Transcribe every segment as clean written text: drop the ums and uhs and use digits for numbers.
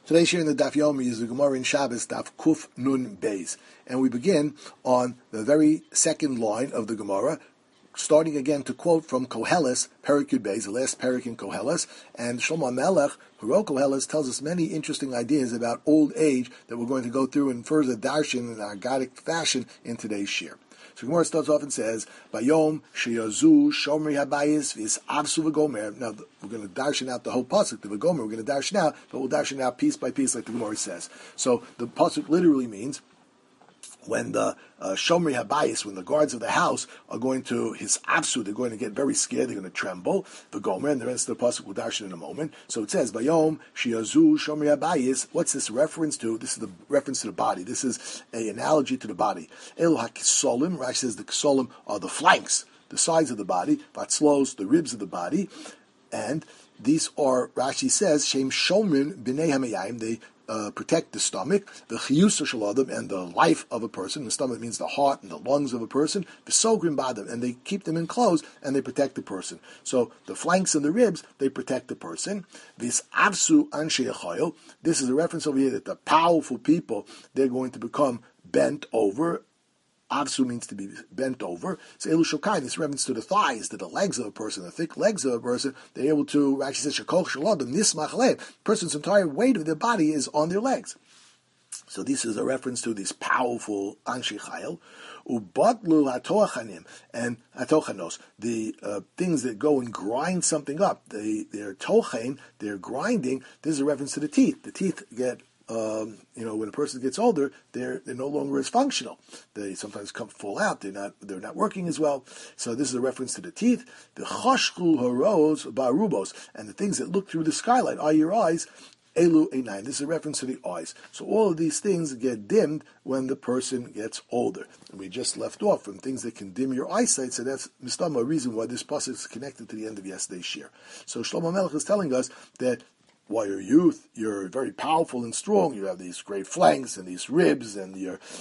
Today's share in the Daf Yomi is the Gemara in Shabbos, Daf Kuf Nun Beis. And we begin on the very second line of the Gemara, starting again to quote from Koheles, Perek Yud Beis, the last Perek in Koheles. And Shlomo Melech, who wrote Koheles, tells us many interesting ideas about old age that we're going to go through in further darshan in an agadic fashion in today's share. So Gemara starts off and says, Bayom sheyazu shomri habayis vis avsu v'gomer. Now, we're going to darshan out the whole pasuk, the v'gomer, we're going to darshan out, but we'll darshan out piece by piece like the Gemara says. So the pasuk literally means when the shomri habayis, when the guards of the house are going to his absu, they're going to get very scared, they're going to tremble. The gomer, and the rest of the pasuk will darshan in a moment. So it says, Bayom sheyazu shomri habayis. What's this reference to? This is the reference to the body. This is an analogy to the body. Elu hakisolim. Rashi says the kisolim are the flanks, the sides of the body. Vatzlos, the ribs of the body, and these are, Rashi says, Shem Shomrin B'nei Hamayim, they protect the stomach, the chiyusa shaladam, and the life of a person. The stomach means the heart and the lungs of a person. The sogrim badam, and they keep them enclosed and they protect the person. So the flanks and the ribs, they protect the person. This avsu anshe achayil. This is a reference over here that the powerful people, they're going to become bent over. Avsu means to be bent over. So Elu Shokai, this reference to the thighs, to the legs of a person, the thick legs of a person, they're able to, Rashi says, Shakol Shalodam, Nismach Lev. The person's entire weight of their body is on their legs. So this is a reference to this powerful Anshi Chayil. Ubatlu hatochanim and hatochanos, the things that go and grind something up. They're tochain, they're grinding. This is a reference to the teeth. The teeth get when a person gets older, they're no longer as functional. They sometimes fall out. They're not working as well. So this is a reference to the teeth. The chashku haros barubos, and the things that look through the skylight are your eyes. Elu einayim. This is a reference to the eyes. So all of these things get dimmed when the person gets older. And we just left off from things that can dim your eyesight. So that's mistama, a reason why this pasuk is connected to the end of yesterday's shir. So Shlomo Melech is telling us that while you're youth, you're very powerful and strong. You have these great flanks and these ribs and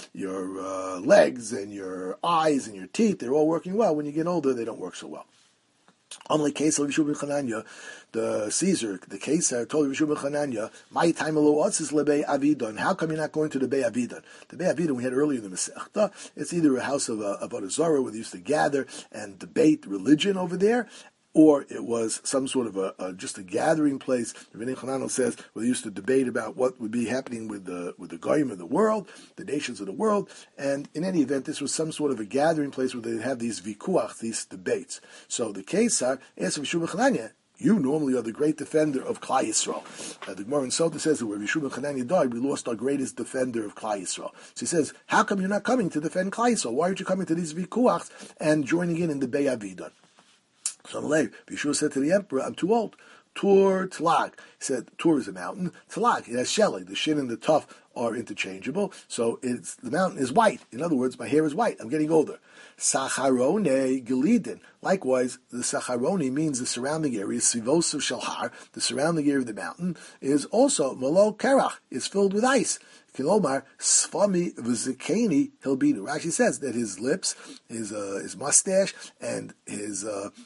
your legs and your eyes and your teeth. They're all working well. When you get older, they don't work so well. Unlike case of Yeshua ben Chananya, the Caesar, the Caesar told Yeshua ben Chananya, "My time is lebei avidon." How come you're not going to the Bei Avidon? The Bei Avidon we had earlier in the Masechta. It's either a house of Avodah Zarah where they used to gather and debate religion over there, or it was some sort of just a gathering place. Rabbeinu Chananel says where they used to debate about what would be happening with the goyim of the world, the nations of the world. And in any event, this was some sort of a gathering place where they'd have these vikuach, these debates. So the Kesar asked Yeshua ben Chananya, you normally are the great defender of Klal Yisrael. The Gemara in Sota says that where Yeshua ben Chananya died, we lost our greatest defender of Klal Yisrael. So he says, how come you're not coming to defend Klal Yisrael? Why aren't you coming to these vikuachs and joining in the Bei Avidon? So Yeshua said to the emperor, I'm too old. Tur Tlag. He said, Tur is a mountain. Tlag, it has shelly. The shin and the tuf are interchangeable. So the mountain is white. In other words, my hair is white. I'm getting older. Sacharone Gelidin. Likewise, the Sacharone means the surrounding area, Sivos of Shalhar, the surrounding area of the mountain, is also Malo Kerach, is filled with ice. Kilomar, Sfami Vizikani Hilbinu. Rashi says that his lips, his mustache, and his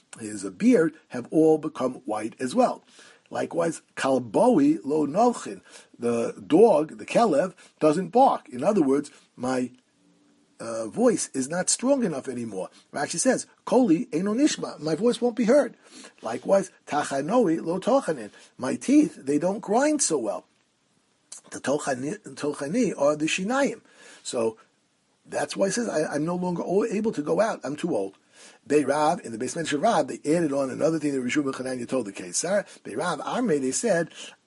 beard have all become white as well. Likewise, Kalboi Lo Nolchin. The dog, the Kelev, doesn't bark. In other words, my voice is not strong enough anymore. Rashi says, Koli Eino Nishma. My voice won't be heard. Likewise, Tachanoi Lo Tochanin. My teeth, they don't grind so well. The tochani are the shinayim. So that's why it says I'm no longer able to go out. I'm too old. Bei Rav, in the basement of Rav, they added on another thing that Yeshua ben Chananya told the Kesar. Bei Rav Armei, they said,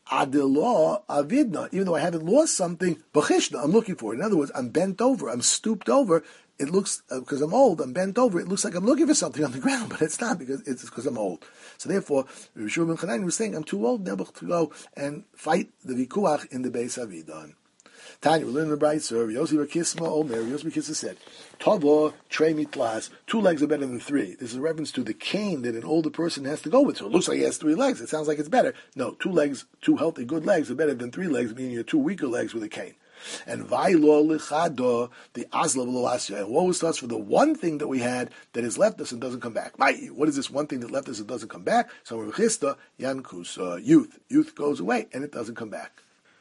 Adelo avidna. Even though I haven't lost something, b'chishna, I'm looking for it. In other words, I'm bent over. I'm stooped over. It looks, because I'm old, I'm bent over, it looks like I'm looking for something on the ground, but it's not, it's because I'm old. So therefore, Yeshua ben Chananya was saying, I'm too old now to go and fight the vikuach in the Beis Avidon. Tanya, we learn in the bright serve, Yossi Bakisma, Omer, Yossi Bakisma said, Tavo, Trey Mitlas, 2 legs are better than 3. This is a reference to the cane that an older person has to go with. So it looks like he has 3 legs. It sounds like it's better. No, 2 legs, 2 healthy, good legs are better than 3 legs, meaning you're 2 weaker legs with a cane. And Vailo Lichado, the Asla V'Lolasya. And woe is to us for the one thing that we had that has left us and doesn't come back. What is this one thing that left us and doesn't come back? So Rechista, Yankus, youth. Youth goes away and it doesn't come back.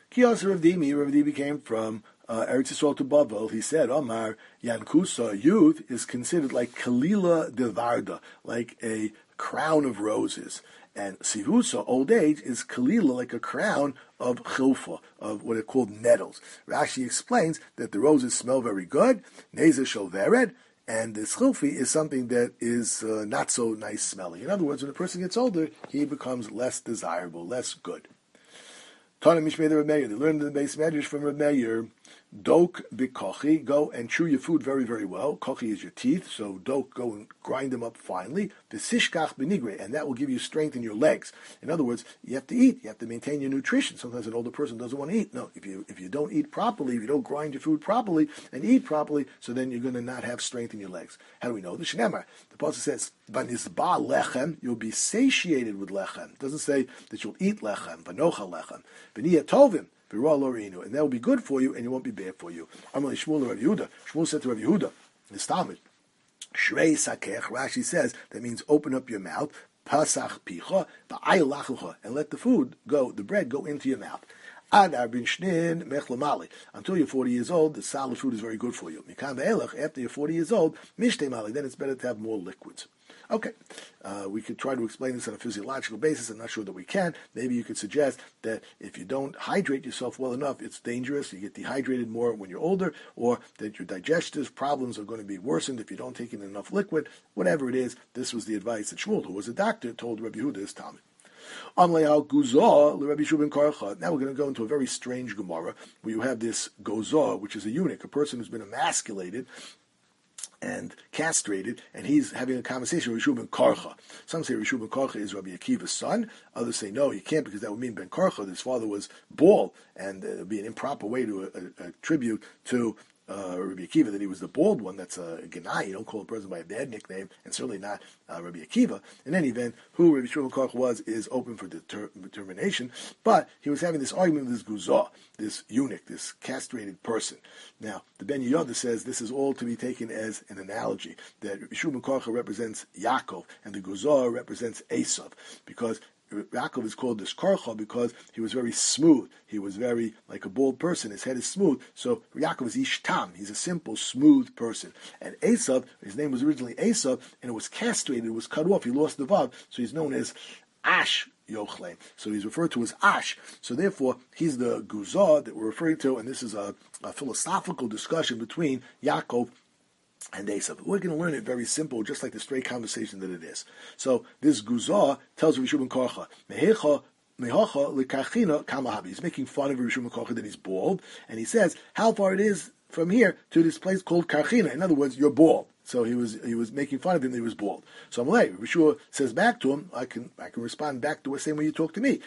Kiyos Rav Dimi came from Eretz Yisrael to Bavel. He said, Omar, Yankusa, youth, is considered like Kalila de Varda, like a crown of roses. And Sivusa, old age, is Kalila, like a crown of chilfa, of what are called nettles. Rashi explains that the roses smell very good, Neza Sholvered, and the chilfi is something that is not so nice smelling. In other words, when a person gets older, he becomes less desirable, less good. Tana Mishmei Reb Meir. They learned in the base medrash from Reb Meir. Dok bikochi, go and chew your food very, very well. Kochi is your teeth, so dok, go and grind them up finely. V'sishkach benigre, and that will give you strength in your legs. In other words, you have to eat. You have to maintain your nutrition. Sometimes an older person doesn't want to eat. No, if you don't eat properly, if you don't grind your food properly and eat properly, so then you're going to not have strength in your legs. How do we know? The Shneimar, the pasuk says, "V'nisba lechem," you'll be satiated with lechem. It doesn't say that you'll eat lechem. V'nocha lechem. V'niyah tovim. And that will be good for you, and it won't be bad for you. Amalei Shmuel Rav Yehuda. Shmuel said to Rav Yehuda, his Talmud, Shrei Sakech, Rashi says, that means open up your mouth, Pasach Picha, Ba'ayalachucha, and let the food go, the bread go into your mouth. Ad Arbin Shnin Mechlamali. Until you're 40 years old, the solid food is very good for you. Mikan Ve'elach, after you're 40 years old, Mishtei Mali, then it's better to have more liquids. Okay, we could try to explain this on a physiological basis. I'm not sure that we can. Maybe you could suggest that if you don't hydrate yourself well enough, it's dangerous. You get dehydrated more when you're older, or that your digestive problems are going to be worsened if you don't take in enough liquid. Whatever it is, this was the advice that Shmuel, who was a doctor, told Rabbi Yehuda his Talmud. Now we're going to go into a very strange Gemara where you have this gozah, which is a eunuch, a person who's been emasculated and castrated, and he's having a conversation with Rishu ben Karcha. Some say Rishu ben Karcha is Rabbi Akiva's son. Others say no, you can't, because that would mean Ben Karcha, his father was bald, and it would be an improper way to attribute to Rabbi Akiva that he was the bald one. That's a Genai. You don't call a person by a bad nickname, and certainly not Rabbi Akiva. In any event, who Rabbi Shimon Koch was is open for determination, but he was having this argument with this guzah, this eunuch, this castrated person. Now, the Ben Yehoyada says this is all to be taken as an analogy, that Rabbi Shimon Koch represents Yaakov, and the guzah represents Esav, because Yaakov is called this Karcha because he was very smooth. He was very like a bald person. His head is smooth. So Yaakov is Ishtam. He's a simple, smooth person. And Esav, his name was originally Esav, and it was castrated. It was cut off. He lost the vav. So he's known as Ash Yochlein. So he's referred to as Ash. So therefore, he's the Guzah that we're referring to, and this is a philosophical discussion between Yaakov and Esav. We're going to learn it very simple, just like the straight conversation that it is. So this Guzah tells Rabbi Shimon Karcha, he's making fun of Rabbi Shimon Karcha that he's bald, and he says how far it is from here to this place called Karchina. In other words, you're bald. So he was making fun of him that he was bald. So Amalei, Rabbi Shua says back to him, I can respond back to the same way you talk to me.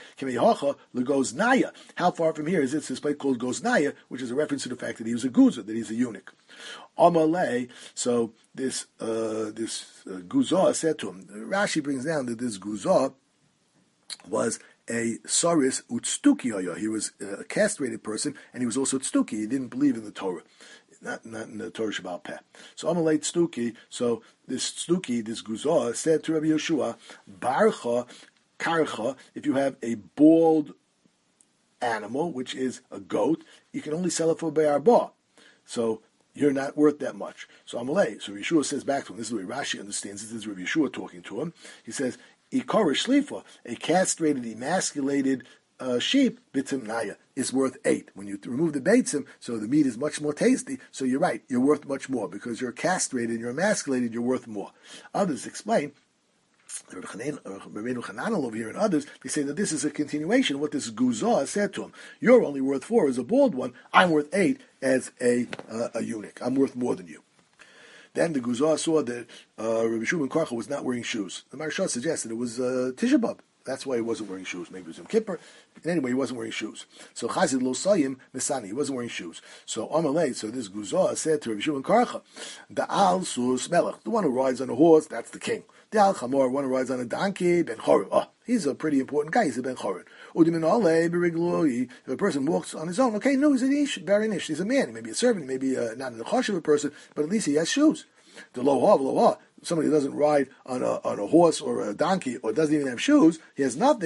How far from here is this place called Goznaya, which is a reference to the fact that he was a guza, that he's a eunuch. Amalei, so this guzah said to him, Rashi brings down that this guzah was a saris utstuki. He was a castrated person, and he was also tstuki. He didn't believe in the Torah. Not in the Torah Shabbal Peh. So Amalei Tztuki, so this Tztuki, this Guzah, said to Rabbi Yeshua, Barcha, Karcha, if you have a bald animal, which is a goat, you can only sell it for Be'arba. So you're not worth that much. So Amalei, so Yeshua says back to him, this is the way Rashi understands, this is Rabbi Yeshua talking to him, he says, Ikar Shlifa, a castrated, emasculated sheep, bitzim naya, is worth 8. When you remove the beitzim, so the meat is much more tasty, so you're right, you're worth much more, because you're castrated, you're emasculated, you're worth more. Others explain, Rabbeinu Chananel over here and others, they say that this is a continuation of what this Guzah said to him. You're only worth 4 as a bald one, I'm worth 8 as a eunuch. I'm worth more than you. Then the Guzah saw that Rabbi Shimon Karcha was not wearing shoes. The Maharsha suggested it was Tisha B'Av. That's why he wasn't wearing shoes. Maybe it was Yom Kippur. But anyway, he wasn't wearing shoes. So Chazid lo sayim misani. He wasn't wearing shoes. So Amalei, so this Guzah said to Rabbi Shimon Karcha, Da'al sus melech, the one who rides on a horse, that's the king. Da'al chamor, one who rides on a donkey, ben chorin. Oh, he's a pretty important guy. He's a ben chorin. Udimin alei b'rigloi. If a person walks on his own, okay, no, he's an ish, very nish. He's a man. He may be a servant. He may be not an chashuv person, but at least he has shoes. The lo ha. Somebody who doesn't ride on a horse or a donkey or doesn't even have shoes, he has nothing.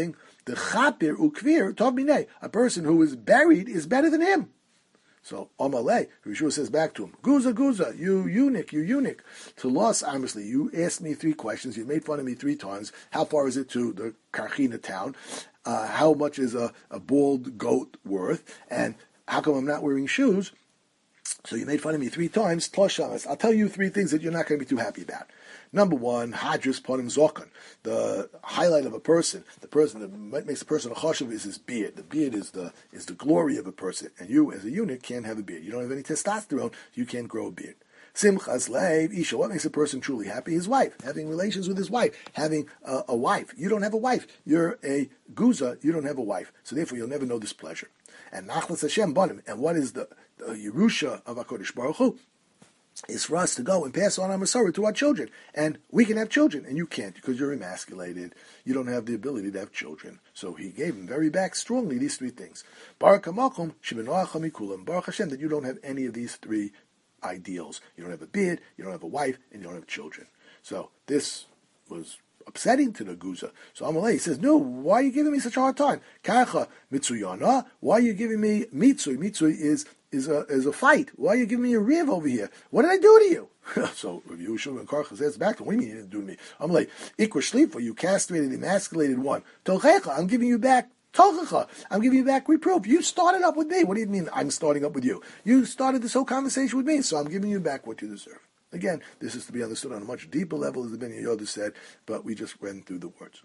The chapir ukvir tov minei. A person who is buried is better than him. So Amalei, Yeshua says back to him, Guza, you eunuch. To loss, obviously, you asked me 3 questions. You made fun of me 3 times. How far is it to the Karchina town? How much is a bald goat worth? And how come I'm not wearing shoes? So you made fun of me 3 times. I'll tell you 3 things that you're not going to be too happy about. Number 1, hadrus ponim zokan. The highlight of a person, the person that makes a person a chashuv is his beard. The beard is the glory of a person. And you, as a eunuch, can't have a beard. You don't have any testosterone, you can't grow a beard. Simchas leiv isha. What makes a person truly happy? His wife. Having relations with his wife. Having a wife. You don't have a wife. You're a guza. You don't have a wife. So therefore, you'll never know this pleasure. And nachlas Hashem banim. And what is the Yerusha of HaKadosh Baruch Hu? Is for us to go and pass on our Masorah to our children. And we can have children, and you can't because you're emasculated. You don't have the ability to have children. So he gave him very back strongly these 3 things. Baruch HaMakom shebenoacham mikulam. Baruch Hashem that you don't have any of these 3 ideals. You don't have a beard, you don't have a wife, and you don't have children. So this was upsetting to the Guza. So Amalei says, no, why are you giving me such a hard time? Kacha mitzuyana. Why are you giving me mitzui? Mitzui is a fight. Why are you giving me a riv over here? What did I do to you? So Rabbi Yehoshua ben Karcha says back to him, what do you mean you didn't do to me? I'm like, Ikra Shlifa, you castrated, emasculated one. Tochecha, I'm giving you back Tochecha, I'm giving you back reproof. You started up with me. What do you mean I'm starting up with you? You started this whole conversation with me, so I'm giving you back what you deserve. Again, this is to be understood on a much deeper level, as the Ben Yehoyada said, but we just went through the words.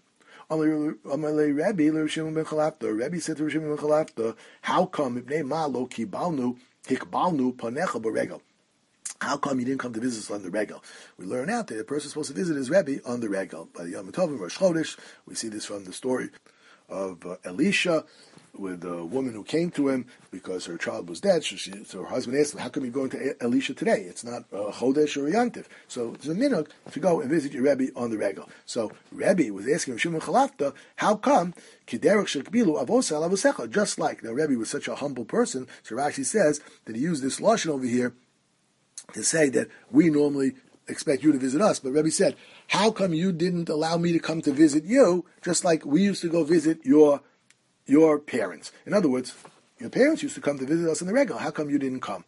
Rabbi said to Rabbi ben Chalafta, how come Ibnei Malo kibalnu hikbalnu panecha b'regel? How come you didn't come to visit us on the regel? We learn out that a person is supposed to visit his Rebbe on the regel. By the Yom Tovim, Rosh Chodesh, we see this from the story of Elisha, with a woman who came to him because her child was dead. So her husband asked him, how come you're going to Elisha today? It's not Chodesh or Yantiv. So it's a minhag to go and visit your Rebbe on the regel. So Rebbe was asking Shimon Chalafta, how come just like the Rebbe was such a humble person, so Rashi says that he used this lashon over here to say that we normally expect you to visit us, but Rebbe said, how come you didn't allow me to come to visit you, just like we used to go visit your parents? In other words, your parents used to come to visit us in the regular. How come you didn't come?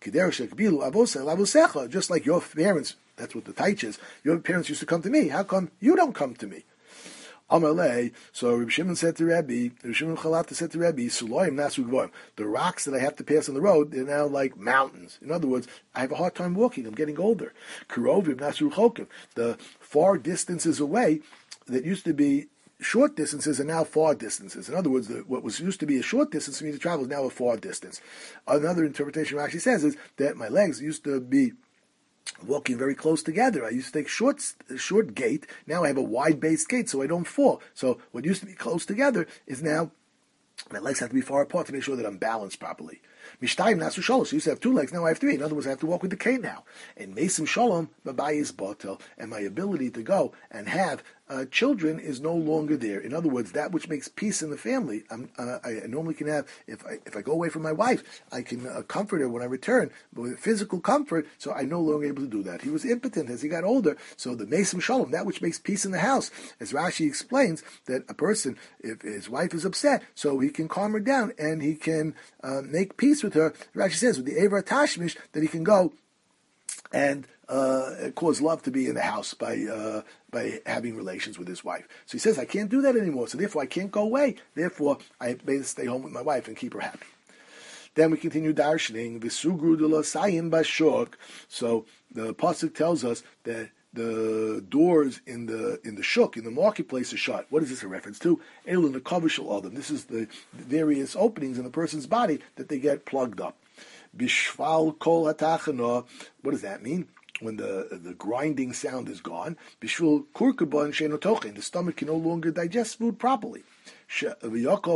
Just like your parents, that's what the taich is, your parents used to come to me. How come you don't come to me? Amalei, so Rabbi Shimon said to Rabbi Chalafta said to Rabbi, Suloim nasu gvoim. The rocks that I have to pass on the road, they're now like mountains. In other words, I have a hard time walking. I'm getting older. Kurovim nasu chokim. The far distances away that used to be short distances are now far distances. In other words, what was used to be a short distance for me to travel is now a far distance. Another interpretation actually says is that my legs used to be walking very close together. I used to take short gait. Now I have a wide-based gait, so I don't fall. So what used to be close together is now my legs have to be far apart to make sure that I'm balanced properly. Mishtayim nasu shalosh. I used to have 2 legs, now I have 3. In other words, I have to walk with the cane now. And mesim shalom, babai is batel. And my ability to go and have children is no longer there. In other words, that which makes peace in the family, I normally can have, if I go away from my wife, I can comfort her when I return, but with physical comfort, so I'm no longer able to do that. He was impotent as he got older, so the mesim shalom, that which makes peace in the house, as Rashi explains, that a person, if his wife is upset, so he can calm her down, and he can make peace with her. Rashi says, with the Eivra Tashmish, that he can go and cause love to be in the house by having relations with his wife. So he says, I can't do that anymore, so therefore I can't go away. Therefore, I may stay home with my wife and keep her happy. Then we continue darshaning, V'sugru de l'sayim bashok. So the pasuk tells us that the doors in the shuk, in the marketplace, are shut. What is this a reference to? Elin the kavishal adam. This is the various openings in the person's body that they get plugged up. Bishval kol hatachana. What does that mean? When the grinding sound is gone, bishvul kurkaban sheinotochen. The stomach can no longer digest food properly. And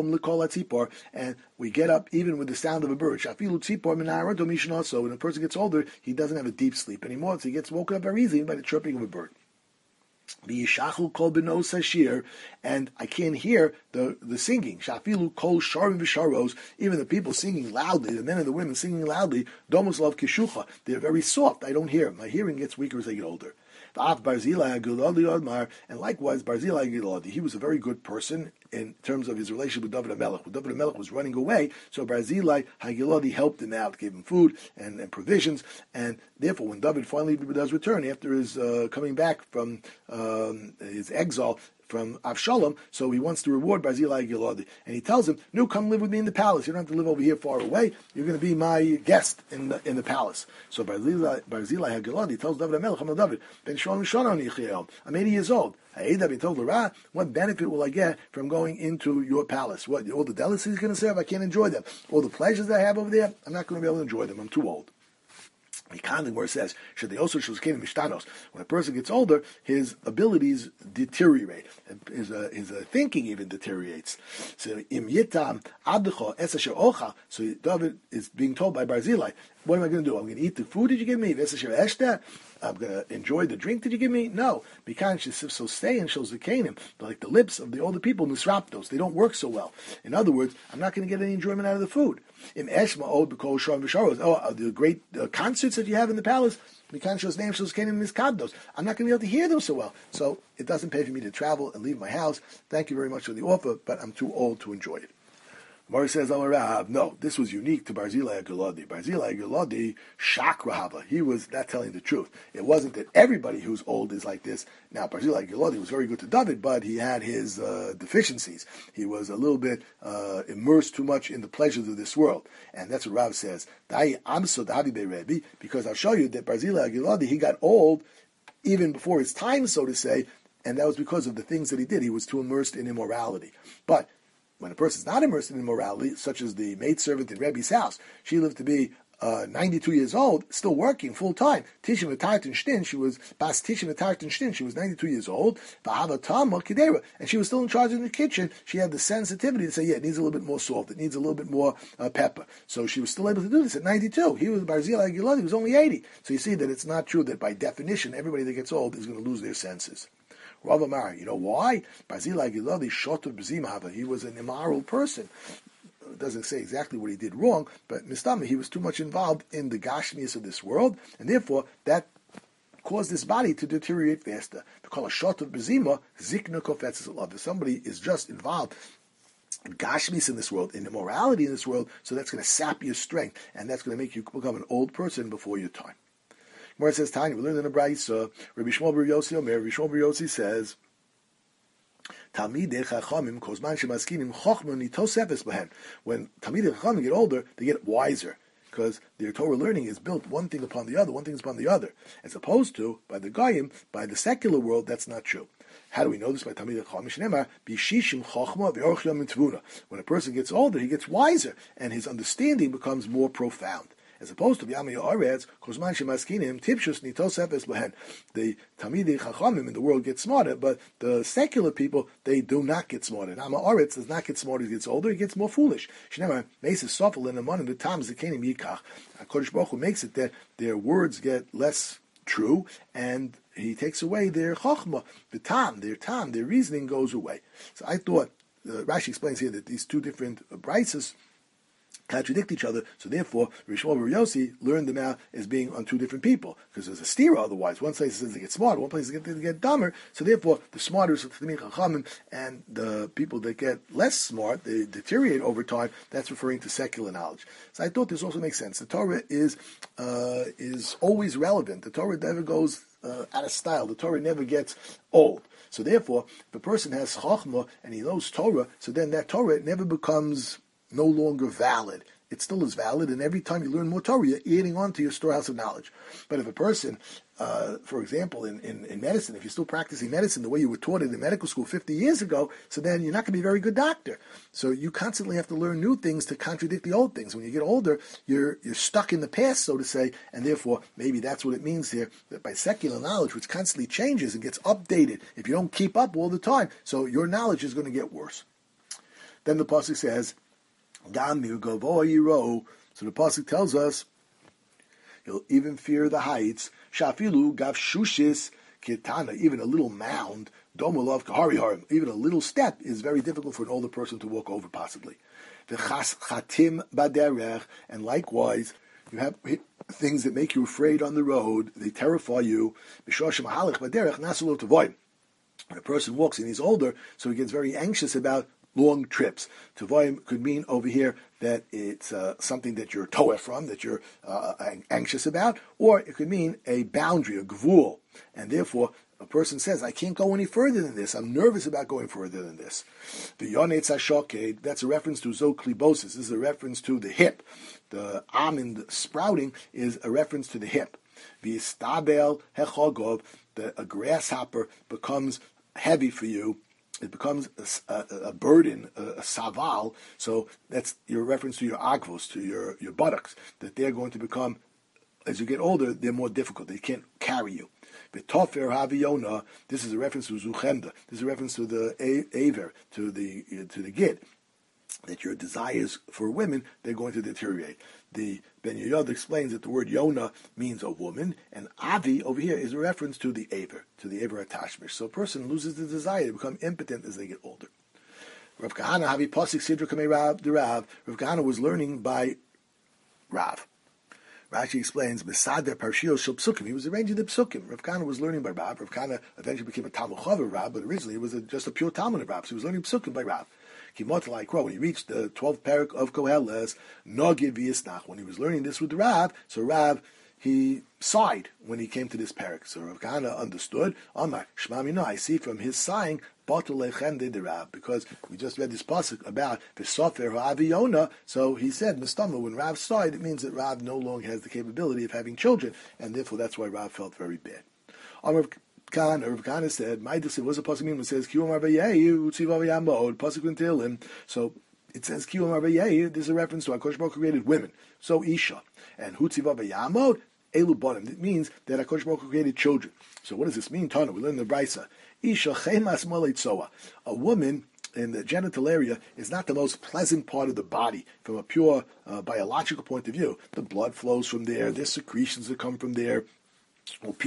we get up even with the sound of a bird. So when a person gets older, he doesn't have a deep sleep anymore, so he gets woken up very easily by the chirping of a bird. And I can't hear the singing. Even the people singing loudly, the men and the women singing loudly, they're very soft. I don't hear. My hearing gets weaker as I get older. And likewise, Barzillai Giladi, he was a very good person in terms of his relationship with David HaMelech. When David HaMelech was running away, so Barzillai Hagiladi helped him out, gave him food and provisions, and therefore when David finally does return, after his coming back from his exile from Avshalom, so he wants to reward Barzillai Giladi. And he tells him, no, come live with me in the palace. You don't have to live over here far away. You're going to be my guest in the palace. So Barzillai Giladi tells David HaMelech, David, Ben Shon Shon I'm 80 years old. What benefit will I get from going into your palace? What, all the delicacies you're going to serve, I can't enjoy them. All the pleasures that I have over there, I'm not going to be able to enjoy them. I'm too old. Where it says, when a person gets older, his abilities deteriorate. His thinking even deteriorates. So David is being told by Barzillai, what am I going to do? I'm going to eat the food that you give me? I'm going to enjoy the drink that you give me? No. So stay and shows the Canaan, like the lips of the older people, misraptos. They don't work so well. In other words, I'm not going to get any enjoyment out of the food. The great concerts that you have in the palace, I'm not going to be able to hear them so well. So it doesn't pay for me to travel and leave my house. Thank you very much for the offer, but I'm too old to enjoy it. Mari says, no, this was unique to Barzillai Giladi. Barzillai Giladi, Shakrahava. He was not telling the truth. It wasn't that everybody who's old is like this. Now, Barzillai Giladi was very good to David, but he had his deficiencies. He was a little bit immersed too much in the pleasures of this world. And that's what Rav says. Because I'll show you that Barzillai Giladi, he got old even before his time, so to say, and that was because of the things that he did. He was too immersed in immorality. But when a person is not immersed in immorality, such as the maidservant in Rebbe's house, she lived to be 92 years old, still working full time. She was bas she was 92 years old, and she was still in charge in the kitchen. She had the sensitivity to say, yeah, it needs a little bit more salt, it needs a little bit more pepper. So she was still able to do this at 92. He was Barzillai Giladi, he was only 80. So you see that it's not true that by definition everybody that gets old is going to lose their senses. Rav Amar, you know why? Barzillai Giladi shot of B'zimahava. He was an immoral person. It doesn't say exactly what he did wrong, but Mistama, he was too much involved in the gashmias of this world, and therefore that caused his body to deteriorate faster. They call a shot of B'zima, zikna kofetzes love. If somebody is just involved in gashmis in this world, in immorality in this world, so that's going to sap your strength, and that's going to make you become an old person before your time. Where it says, Tanya, we learned in the Brayso, Rabbi Shmuel bar Yossi Omer, Rabbi Shmuel bar Yossi says, Talmidei Chachamim, Kozman Shemaskinim, Chochma Nitosefes Behen. When Talmidei Chachamim get older, they get wiser, because their Torah learning is built one thing upon the other, one thing upon the other. As opposed to, by the Goyim, by the secular world, that's not true. How do we know this? By Talmidei Chachamim Shneimar, Bishishim Chochma V'Orch Yom Tvuna. When a person gets older, he gets wiser, and his understanding becomes more profound. As opposed to B'Yamei Haaretz, Kozman Shemaskinim, Tipshus Nitos Efes Behen. The Talmidei Chachamim in the world get smarter, but the secular people, they do not get smarter. Am Haaretz does not get smarter as he gets older, he gets more foolish. Shneimar, Meis Sofel in the Manim, the Tam Zekanim Yikach. HaKadosh Baruch Hu makes it that their words get less true, and he takes away their Chachma, their reasoning goes away. So I thought, Rashi explains here that these two different brises contradict each other, so therefore Rishon bar Yossi learned them out as being on two different people, because there's a stira otherwise. One place says they get smarter, one place they get dumber, so therefore the smarter is Talmidei Chachamim, and the people that get less smart, they deteriorate over time, that's referring to secular knowledge. So I thought this also makes sense. The Torah is always relevant. The Torah never goes out of style. The Torah never gets old. So therefore, if a person has Chachma and he knows Torah, so then that Torah never becomes no longer valid. It still is valid, and every time you learn more Torah, you're adding on to your storehouse of knowledge. But if a person, for example, in medicine, if you're still practicing medicine the way you were taught it in medical school 50 years ago, so then you're not going to be a very good doctor. So you constantly have to learn new things to contradict the old things. When you get older, you're stuck in the past, so to say, and therefore maybe that's what it means here, that by secular knowledge, which constantly changes and gets updated, if you don't keep up all the time, so your knowledge is going to get worse. Then the pasuk says, so the pasuk tells us you'll even fear the heights. Shafilu gav shushis kitana, even a little mound. Domulav kahari harim, even a little step is very difficult for an older person to walk over, possibly. V'chas chatim baderech, and likewise You have things that make you afraid on the road. They terrify you. When a person walks and he's older, so he gets very anxious about long trips. Tavoim could mean over here that it's something that you're toeh from, that you're anxious about, or it could mean a boundary, a gvul, and therefore a person says, I can't go any further than this. I'm nervous about going further than this. The yonetz hashoked, that's a reference to zoklibosis. This is a reference to the hip. The almond sprouting is a reference to the hip. V'istabel hechogov, a grasshopper becomes heavy for you. It becomes a burden, a saval. So that's your reference to your agvos, to your buttocks, that they're going to become, as you get older, they're more difficult. They can't carry you. B'tofer haviyona, this is a reference to zuchemda. This is a reference to the aver, to the gid, that your desires for women, they're going to deteriorate. The Ben Yehoyada explains that the word Yona means a woman, and Avi over here is a reference to the Aver Atashmish. So a person loses the desire to become impotent as they get older. Rav Kahana Havi Pasik Sidra Kamei Rav the Rav. Rav Kahana was learning by Rav. Rashi explains, Besader Parshio Shel Psukim. He was arranging the Psukim. Rav Kahana was learning by Rav. Rav Kahana eventually became a Talmud Chava Rav, but originally it was just a pure Talmud of Rav. So he was learning Psukim by Rav. When he reached the 12th parak of Koheles, Nogiv V'Yisnach, when he was learning this with Rav, so Rav, he sighed when he came to this parak. So Rav Kahana understood, Amar, Shmam, I see from his sighing, Batul Lechende de Rav, because we just read this pasuk about V'Sofer Ha'aviyona, so he said, Mistama, when Rav sighed, it means that Rav no longer has the capability of having children, and therefore that's why Rav felt very bad. Rav Kahana said, "My what's the pasuk mean when it says Kiyum Arbayehu Utziv Avayamod pasuk V'Teilim?" So it says Kiyum Arbayehu. This is a reference to HaKadosh Baruch Hu created women, so Isha, and Utziv Avayamod Elu Bonim. It means that HaKadosh Baruch Hu created children. So what does this mean? Tana, we learn in the Brisa. Isha Chemas Moleitzoa. A woman in the genital area is not the most pleasant part of the body from a pure biological point of view. The blood flows from there. There's secretions that come from there. And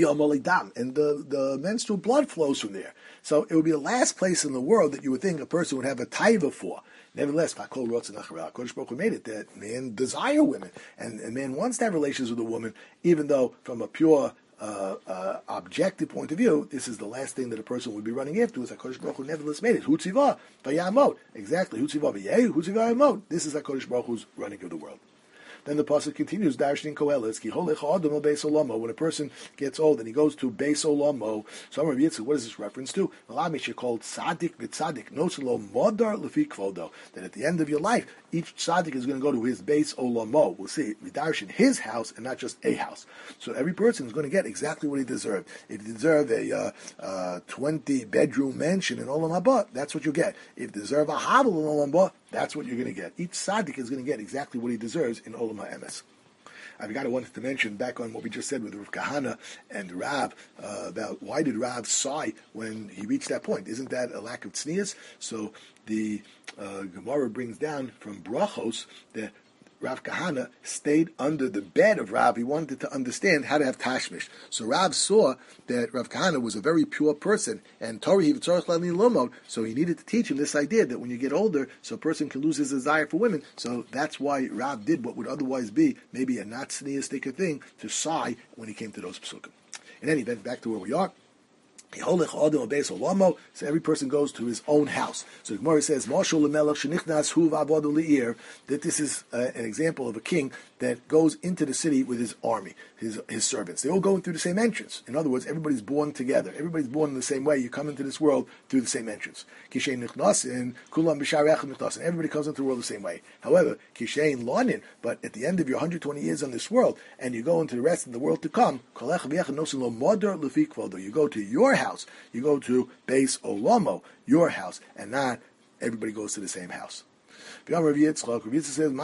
the menstrual blood flows from there. So it would be the last place in the world that you would think a person would have a taiva for. Nevertheless, Kodesh Baruch Hu made it that man desire women, and man wants to have relations with a woman, even though from a pure objective point of view, this is the last thing that a person would be running after. Is HaKadosh Baruch Hu nevertheless made it. Hutziva v'yamot. Exactly. Hutziva v'yehu, hutziva v'yamot. This is HaKadosh Baruch Hu's running of the world. Then the pasuk continues, Darshin Koheles, Ki holech adam al beis olamo. When a person gets old and he goes to beis olamo, so Amar Yitzchak, what is this reference to? Alamish, called tzaddik v'tzaddik, noselo modar lefi kvodo. That at the end of your life, each tzaddik is going to go to his beis olamo. We'll see, Darshin, his house, and not just a house. So every person is going to get exactly what he deserved. If you deserve a 20-bedroom mansion in Olam Haba, that's what you get. If you deserve a hovel in Olam Haba, that's what you're going to get. Each tzaddik is going to get exactly what he deserves in Olam HaEmes. I wanted to mention back on what we just said with Rav Kahana and Rav about why did Rav sigh when he reached that point? Isn't that a lack of tznius? So the Gemara brings down from Brachos that Rav Kahana stayed under the bed of Rav. He wanted to understand how to have tashmish. So Rav saw that Rav Kahana was a very pure person, and so he needed to teach him this idea that when you get older, so a person can lose his desire for women. So that's why Rav did what would otherwise be maybe a not sneistic thing, to sigh when he came to those psukim. In any event, back to where we are. So every person goes to his own house. So the Gemara says, that this is an example of a king that goes into the city with his army, his servants. They all go in through the same entrance. In other words, everybody's born together. Everybody's born in the same way. You come into this world through the same entrance. Everybody comes into the world the same way. However, but at the end of your 120 years on this world, and you go into the rest of the world to come, you go to your house. You go to Beis Olamo, your house, and not everybody goes to the same house. Rav Yitzchak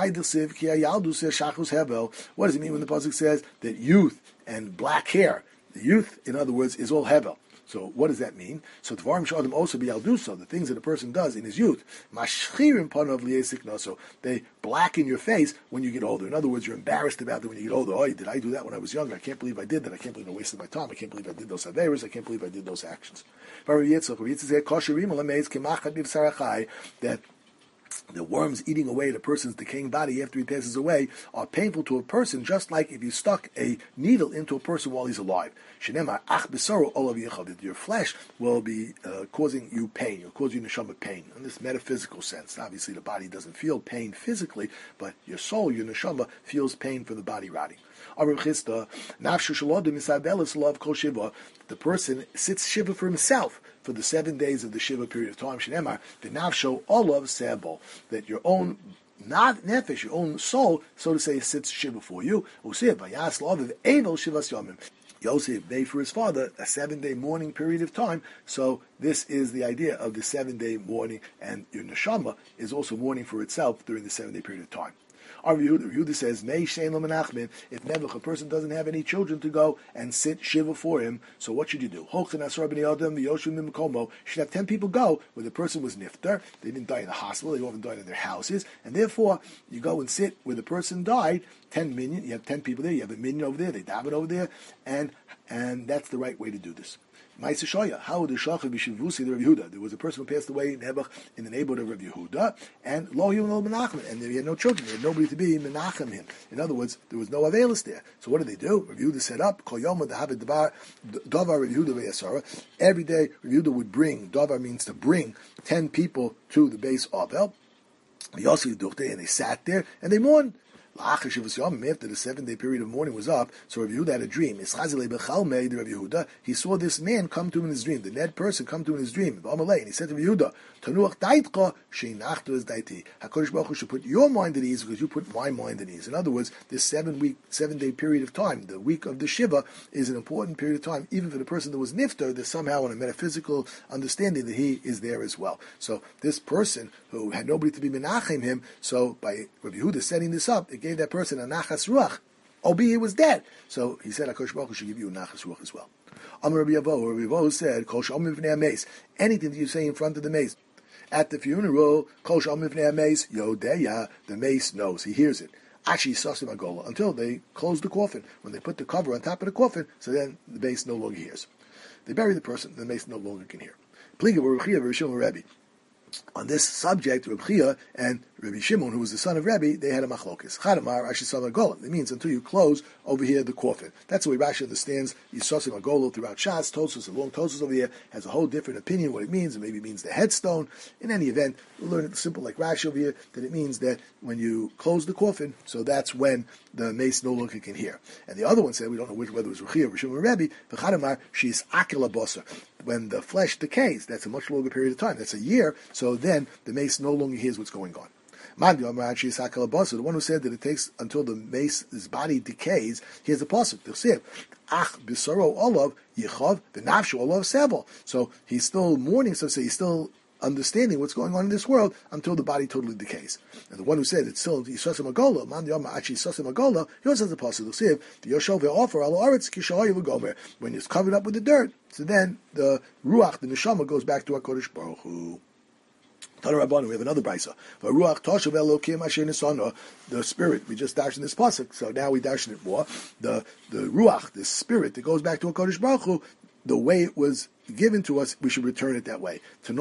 says, what does it mean when the pasuk says that youth and black hair? The youth, in other words, is all Hevel. So what does that mean? So Tvarim Shadam also be Alduso, the things that a person does in his youth, Mashchirim Panav Liyesiknaso, they blacken your face when you get older. In other words, you're embarrassed about it when you get older. Oh, did I do that when I was younger? I can't believe I did that. I can't believe I wasted my time. I can't believe I did those averas. I can't believe I did those actions. That the worms eating away at a person's decaying body after he passes away are painful to a person, just like if you stuck a needle into a person while he's alive. Your flesh will be causing you pain, will cause you neshama pain. In this metaphysical sense, obviously the body doesn't feel pain physically, but your soul, your neshama, feels pain for the body rotting. The person sits shiva for himself for the 7 days of the shiva period of time. Shenemar the nafsho olav sebo, that your own not nefesh, your own soul, so to say, sits shiva for you. Yosef made for his father a 7-day mourning period of time. So this is the idea of the 7-day mourning, and your neshama is also mourning for itself during the 7-day period of time. Our Yehuda says, if never a person doesn't have any children to go and sit shiva for him, so what should you do? You should have 10 people go where the person was niftar. They didn't die in the hospital, they often died in their houses, and therefore you go and sit where the person died, 10 minyan, you have 10 people there, you have a minyan over there, they daven over there, and that's the right way to do this. Ma'aseh Shoya, how the Shachav B'Shivusi the Rav Yehuda. There was a person who passed away in Nebuch in the neighborhood of Rav Yehuda, and Lo Yom Menachem, and he had no children, he had nobody to be Menachem him. In other words, there was no Avelis there. So what did they do? Rav Yehuda set up Kol Yom Davar Rav Yehuda V'Yasara. Every day Rav Yehuda would bring, Davar means to bring 10 people to the base Avel. And they sat there and they mourned. After the 7-day period of mourning was up, so Rav Yehuda had a dream. He saw this man come to him in his dream, the dead person come to him in his dream. And he said to Rav Yehuda, HaKadosh Baruch Hu should put your mind at ease because you put my mind at ease. In other words, this 7-day period of time, the week of the Shiva, is an important period of time, even for the person that was niftar. There's somehow a metaphysical understanding that he is there as well. So this person who had nobody to be menachem him, so by Rav Yehuda setting this up, it gave that person a nachas ruach, albeit he was dead. So he said, HaKadosh Baruch Hu should give you a nachas ruach as well. Amar Rabbi Avo said, Kol she'omim v'nei ha-meis, anything that you say in front of the mace. At the funeral, Kol she'omim v'nei ha-meis, yodeya, the mace knows, he hears it. Actually, sasim agola, until they close the coffin. When they put the cover on top of the coffin, so then the mace no longer hears. They bury the person, the mace no longer can hear. Pliga v'ruchia v'rishon Rebbe. On this subject, Reb Chia and Rabbi Shimon, who was the son of Rebbe, they had a machlokes. Chadamar Ashisam Agola. It means until you close over here the coffin. That's the way Rashi understands Yisosim Agola throughout Shas. Tosos, a long Tosos over here, has a whole different opinion what it means. It maybe means the headstone. In any event, we'll learn it simple like Rashi over here, that it means that when you close the coffin, so that's when the mace no longer can hear. And the other one said, we don't know whether it was Reb Chia or Shimon or Rebbe, but Chadamar, she's Akela Boser. When the flesh decays, that's a much longer period of time. That's a year, so then the mace no longer hears what's going on. The one who said that it takes until the mace's body decays, here's the pasuk. So he's still mourning, so to say, he's still understanding what's going on in this world until the body totally decays. And the one who said it's still Yisosim Agola, he also says the pasuk. When it's covered up with the dirt, so then the ruach, the neshama, goes back to HaKadosh Baruch Hu. We have another brisa. The spirit, we just dashed in this pasuk, so now we dash it more. The ruach, the spirit that goes back to HaKadosh Baruch Hu, the way it was given to us, we should return it that way. Just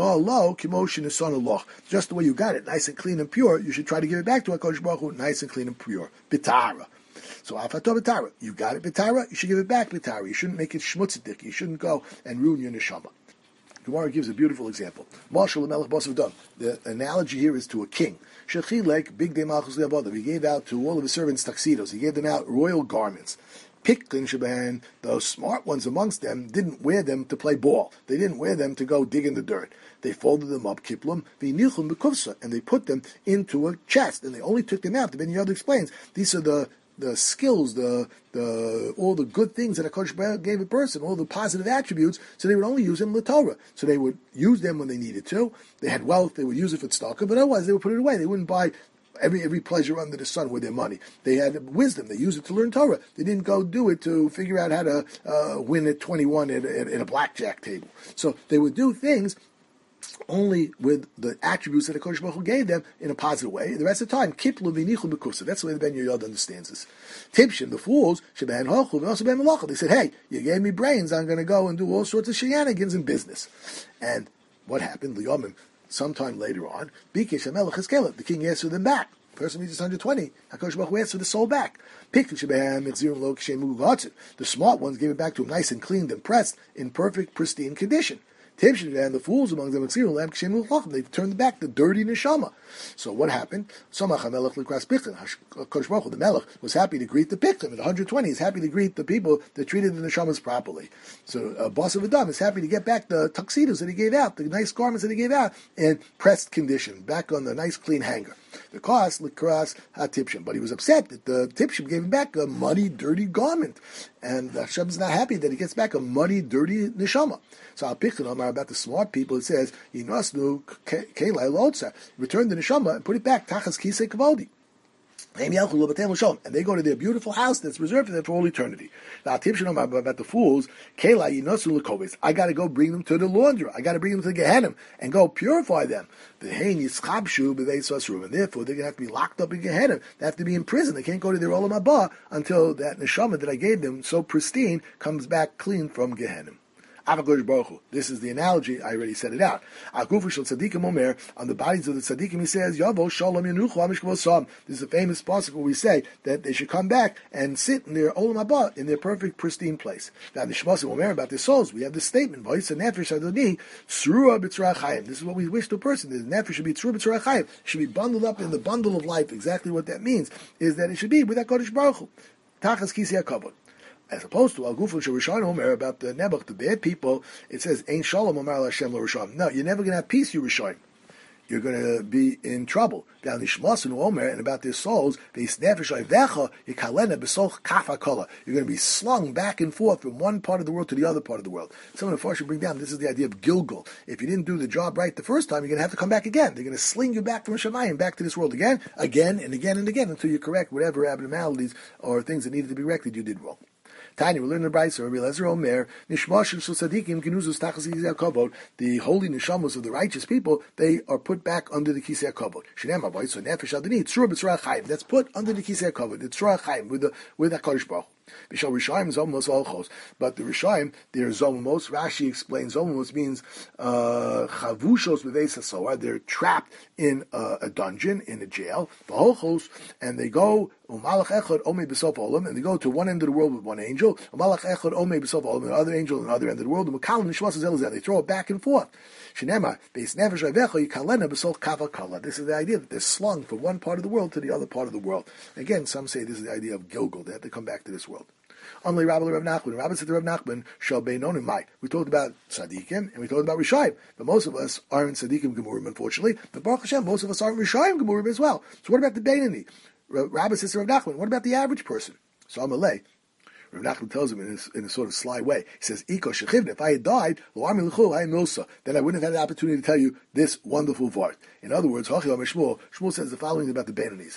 the way you got it, nice and clean and pure, you should try to give it back to HaKadosh Baruch Hu, nice and clean and pure. Bitara. So afato bitara. You got it bitara, you should give it back bitara. You shouldn't make it shmutzidik. You shouldn't go and ruin your neshama. Gemara gives a beautiful example. The analogy here is to a king. He gave out to all of his servants tuxedos. He gave them out royal garments. Piklin Shaban, those smart ones amongst them, didn't wear them to play ball. They didn't wear them to go dig in the dirt. They folded them up, kiplum, v'nichum b'kufsa, and they put them into a chest. And they only took them out. The Ben Yod explains, these are the skills, all the good things that HaKadosh Baruch Hu gave a person, all the positive attributes, so they would only use them in the Torah. So they would use them when they needed to. They had wealth, they would use it for tzedakah, but otherwise they would put it away. They wouldn't buy every pleasure under the sun with their money. They had wisdom. They used it to learn Torah. They didn't go do it to figure out how to win at 21 at a blackjack table. So they would do things only with the attributes that HaKadosh Baruch Hu gave them in a positive way. The rest of the time, kiplu v'nichul b'kusa. That's the way the Ben Yoyad understands this. Tipshim, the fools, sheben hochu v'osu ben malacha. They said, hey, you gave me brains, I'm going to go and do all sorts of shenanigans in business. And what happened? Liyomim, sometime later on, Bikesh HaMelech Chizkiah, the king asked for them back. Person reaches 120. HaKadosh Baruch Hu asked for the soul back. The smart ones gave it back to him nice and cleaned and pressed in perfect, pristine condition. And the fools among them, they've turned back the dirty neshama. So what happened? The Melech was happy to greet the Piklim. At 120, he's happy to greet the people that treated the neshamas properly. So boss of Adam is happy to get back the tuxedos that he gave out, the nice garments that he gave out, in pressed condition, back on the nice clean hanger. The cost likras hatipshim, but he was upset that the tipshim gave him back a muddy, dirty garment, and Hashem's not happy that he gets back a muddy, dirty neshama. So Al Pichon Amar, about the smart people, it says Yinasnu Kelai Lotza, return the neshama and put it back Tachas Kisei Kavodi. And they go to their beautiful house that's reserved for them for all eternity. Now, about the fools, I got to go bring them to the laundry. I got to bring them to the Gehenna and go purify them. And therefore, they're going to have to be locked up in Gehenna. They have to be in prison. They can't go to their Olam Haba until that neshama that I gave them, so pristine, comes back clean from Gehenna. This is the analogy. I already said it out. On the bodies of the tzaddikim, he says, This is a famous passage where we say that they should come back and sit in their olam haba, in their perfect, pristine place. Now, the Shemasim Omer, about their souls, we have this statement, This is what we wish to a person. The nefesh should be tzrua b'tzorah chayim. Should be bundled up in the bundle of life. Exactly what that means is that it should be with HaKadosh Baruch Hu. Tachas kisei hakavod. As opposed to Al Gufun Shirushan Omer, about the Nebuch, the bad people, it says, Ein Shalom Omer Al Hashem L'Rishon. No, you're never going to have peace, you Rishon. You're going to be in trouble. Down the Shmasun Omer, and about their souls, you're going to be slung back and forth from one part of the world to the other part of the world. Some of the Farshim bring down, this is the idea of Gilgul. If you didn't do the job right the first time, you're going to have to come back again. They're going to sling you back from Shemayim back to this world again, and again, and again, until you correct whatever abnormalities or things that needed to be corrected you did wrong. Tanya, we learn the Brayso, Rabbi Eliezer Omer, Nishmashim Tzadikim Genuzus Tachas Kisei HaKavod. The holy neshamos of the righteous people, they are put back under the Kisei HaKavod. Shneim Avoid, so Nefesh Adoni, Tzur B'Tzorah Chaim. That's put under the Kisei HaKavod, the Tzorah Chaim, with HaKadosh Baruch. Bishal Rishayim Zomos Olchos. But the Rishayim, their Zomos, Rashi explains Zomos means Chavushos B'Veis HaSoar. They're trapped in a dungeon, in a jail. V'Olchos, and they go Umalach Echad Omei B'Sof Olam, and they go to one end of the world with one angel. Umalach Echad Omei B'Sof Olam, and another angel on the other end of the world. Umakalim Nishmas Zelazeh. They throw it back and forth. Shinema Beis Nefesh Avecha Yikalena B'Sol Kava Kala. This is the idea that they're slung from one part of the world to the other part of the world. Again, some say this is the idea of Gilgul. They have to come back to this world. Only Rabbi Rav Nachman. Rabbi said to Rav Nachman, Shal Beinonim Mai. We talked about Tzadikim and we talked about Rishayim, but most of us aren't Tzadikim Gemurim, unfortunately. But Baruch Hashem, most of us aren't Rishayim Gemurim as well. So what about the Beinoni? Rabbi says to Rav Nachman, what about the average person? So Amalei. Rav Nachman tells him in a sort of sly way. He says, Iko Shechivne, if I had died, then I wouldn't have had the opportunity to tell you this wonderful vart. In other words, Shmuel says the following about the Beinonis.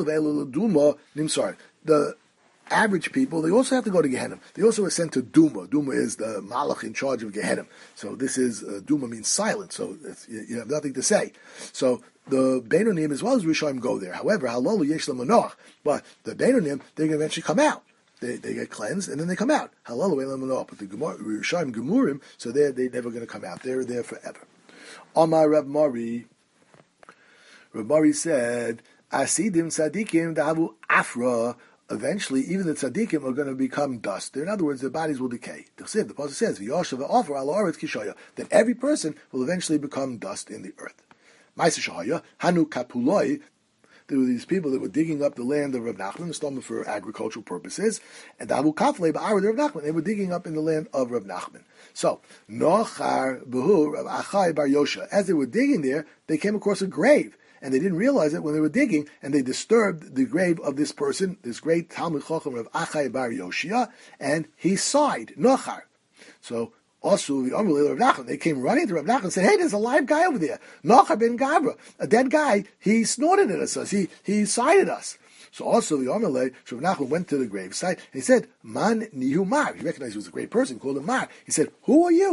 The average people, they also have to go to Gehenna. They also are sent to Duma. Duma is the Malach in charge of Gehenna. So this is, Duma means silent, so you have nothing to say. So the Beinonim as well as Rishayim go there. However, Halalu Yesh Lamanoach. But the Beinonim, they're going to eventually come out. They get cleansed and then they come out. Halalu Lamanoach. But the Rishayim Gemurim, so they're never going to come out. They're there forever. Amar Rav Mari. Rav Mari said, Asidim Tzadikim Dahavu Afra. Eventually, even the tzaddikim are going to become dust. In other words, their bodies will decay. The Pasuk says, that every person will eventually become dust in the earth. Hanu Kapuloi, there were these people that were digging up the land of Rav Nachman, for agricultural purposes, and Abu Kafle, Ba'ar Rav Nachman, they were digging up in the land of Rav Nachman. So, Nochar Behu Rav Achai Bar Yosha, as they were digging there, they came across a grave. And they didn't realize it when they were digging, and they disturbed the grave of this person, this great Talmud Chacham of Achai Bar Yoshia, and he sighed, Nochar. So, also, the Amrullah of Rav Nachman, they came running to Rav Nachman and said, hey, there's a live guy over there, Nochar ben Gabra, a dead guy, he snorted at us, he sighed at us. So also the Amrullah, Rav Nachman went to the gravesite, and he said, Man nihu mar. He recognized he was a great person, called him Mar. He said, who are you?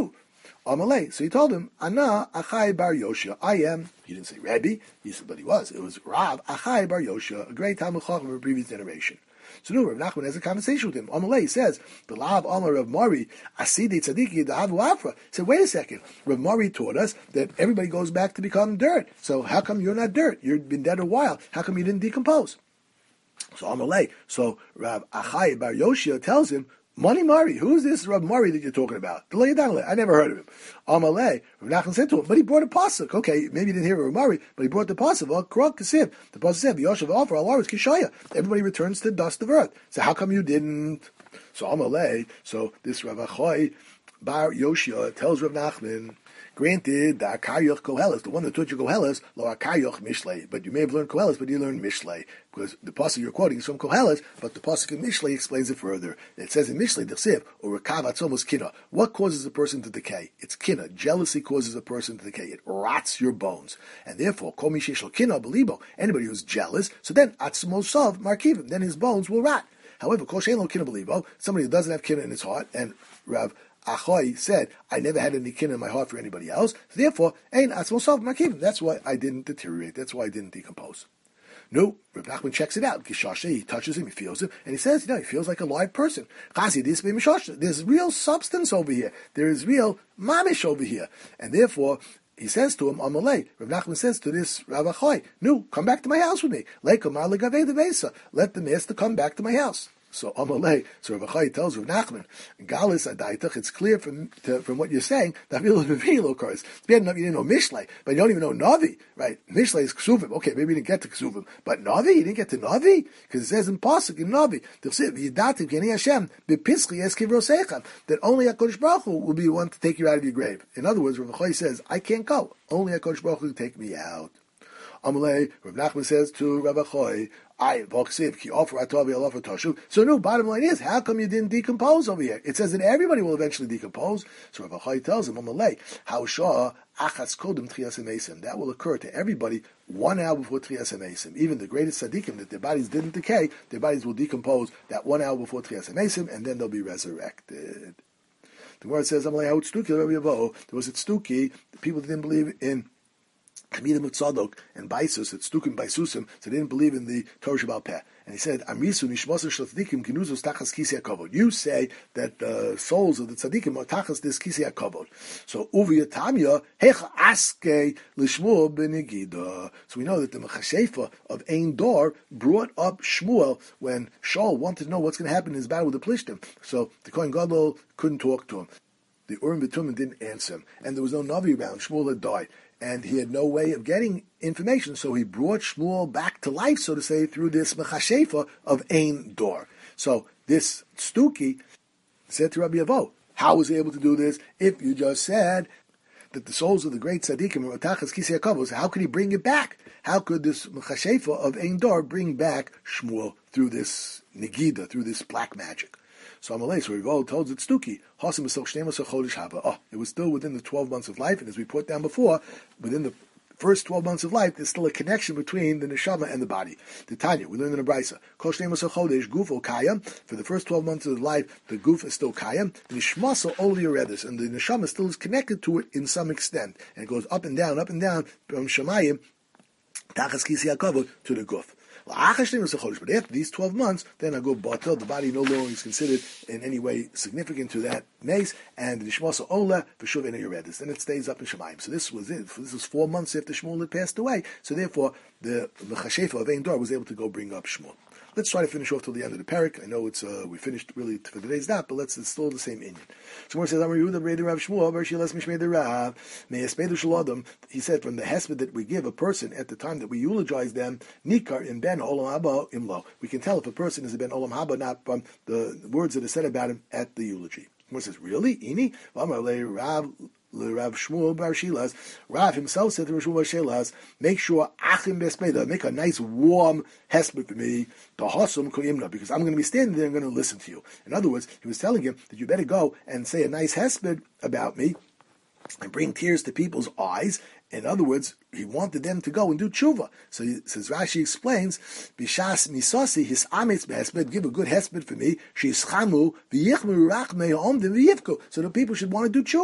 Amalei. So he told him, Ana Achai Bar Yoshia. I am. He didn't say Rabbi. He said, but he was. It was Rav Achai Bar Yoshia, a great Talmid Chacham of a previous generation. So now Rav Nachman has a conversation with him. Amalei says, the Lav Amar Rav Mari, Asidi Tzadiki Dahavu Afra. He said, wait a second. Rav Mari taught us that everybody goes back to become dirt. So how come you're not dirt? You've been dead a while. How come you didn't decompose? So Amalei. So Rav Achai Bar Yoshia tells him, Mani Mari, who is this Rav Mari that you're talking about? I never heard of him. Amalei, Rav Nachman said to him, but he brought a pasuk. Okay, maybe you didn't hear Rav Mari, but he brought the pasuk. The pasuk said, Yoshev Alfar Alaris Kishaya. Everybody returns to the dust of earth. So how come you didn't? So Amalei, so this Rav Achai Bar Yoshia tells Rav Nachman, granted, the Akaryach Koheles, the one that taught you Koheles, lo Akaryach Mishlei. But you may have learned Koheles, but you learned Mishlei. Because the pasuk you're quoting is from Koheles, but the pasuk in Mishlei explains it further. It says in Mishlei, D'chsev, or Rekav Atzomos Kina. What causes a person to decay? It's Kina. Jealousy causes a person to decay. It rots your bones. And therefore, Kol Misheshel Kina Belibo, anybody who's jealous, so then Atzmosov Markivim, then his bones will rot. However, Kol Shein Lo Kina Belibo, somebody who doesn't have Kina in his heart, and Rav Achai said, I never had any kin in my heart for anybody else, therefore, that's why I didn't deteriorate, that's why I didn't decompose. No, Reb Nachman checks it out. He touches him, he feels him, and he says, he feels like a live person. There's real substance over here. There is real mamish over here. And therefore, he says to him, Amalei, Reb Nachman says to this Rav Achai, no, come back to my house with me. Let the master come back to my house. So Amalei, so Rav Achai tells Rav Nachman, Galis Adaitach, it's clear from what you're saying that Reveal occurs. You didn't know Mishlei, but you don't even know Navi, right? Mishlei is Ksuvim. Okay, maybe you didn't get to Ksuvim, but Navi, you didn't get to Navi because it says in Pasuk in Navi, that only HaKadosh Baruch Hu will be the one to take you out of your grave. In other words, Rav Achai says, I can't go. Only HaKadosh Baruch Hu will take me out. Amalei, Rav Nachman says to Rav Achai, so no, bottom line is, how come you didn't decompose over here? It says that everybody will eventually decompose. So Rav Achai tells him, Amalei, that will occur to everybody 1 hour before Trias HaMesim. Even the greatest tzaddikim, that their bodies didn't decay, their bodies will decompose that 1 hour before Trias HaMesim, and then they'll be resurrected. The word says, Amalei, there was a Tzduki, the people that didn't believe in Chamidim Tzadok and Baisus, it's Stukim Baisusim, so they didn't believe in the Torah Shabbal Peh. And he said, Amrisu Nishmosar Shlatikim Kinuzus Tachas Kisi HaKavod. You say that the souls of the Tzadikim are Tachas this Kisi HaKavod. So, Uvi Yatamya, Hech Aske Lishmuel Benegida. So we know that the Mechashefa of Ein Dor brought up Shmuel when Shaul wanted to know what's going to happen in his battle with the Plishtim. So, the Kohen Gadol couldn't talk to him. The Urim V'Tumim didn't answer him. And there was no Navi around. Shmuel had died. And he had no way of getting information, so he brought Shmuel back to life, so to say, through this Mechashefa of Ein Dor. So this Stuki said to Rabbi Avo, how was he able to do this if you just said that the souls of the great tzaddikim are Tachas Kisei HaKavod? How could he bring it back? How could this Mechashefa of Ein Dor bring back Shmuel through this Negida, through this black magic? So Amalei, so Rival told it Stuki, it was still within the 12 months of life, and as we put down before, within the first 12 months of life, there's still a connection between the neshama and the body. The Tanya, we learned in the Brisa, for the first 12 months of life, the goof is still kayam, the nishmasa only yoredis, and the neshama still is connected to it in some extent, and it goes up and down, from Shemayim, Tachas Kisi HaKavod, to the goof. But after these 12 months, then I go batel, the body no longer is considered in any way significant to that mace, and the Nishmasa Ola, Veshuv Ena Yoredis. Then it stays up in Shemayim. So this was it. This was 4 months after Shmuel had passed away. So therefore, the Mechashefa of Ein Dor was able to go bring up Shmuel. Let's try to finish off till the end of the parak. I know it's we finished really for today's daf, but it's still the same inyan. So more says, Amar Yehuda Brei Rav Shmuel, Bar Shilas Mishmei the Rav, Me'espedu Shalodam. He said, from the hesped that we give a person at the time that we eulogize them, Nikar in Ben Olam Haba Imlo. We can tell if a person is a Ben Olam Haba, not from the words that are said about him at the eulogy. More says, really? Ini? Amar Le Rav Shmuel Bar Shilas. Rav himself said to Rav Shmuel Bar Shilas, make sure Achim Bespeda, make a nice warm hesped for me, Tahasum Koyimna, because I'm going to be standing there and going to listen to you. In other words, he was telling him that you better go and say a nice hesped about me and bring tears to people's eyes. In other words, he wanted them to go and do tshuva. So he says, Rashi explains, Bishas misasi his ametz behesped, give a good hesped for me, sheischamu v'yichmu rachmei omdim v'yivku, so the people should want to do tshuva.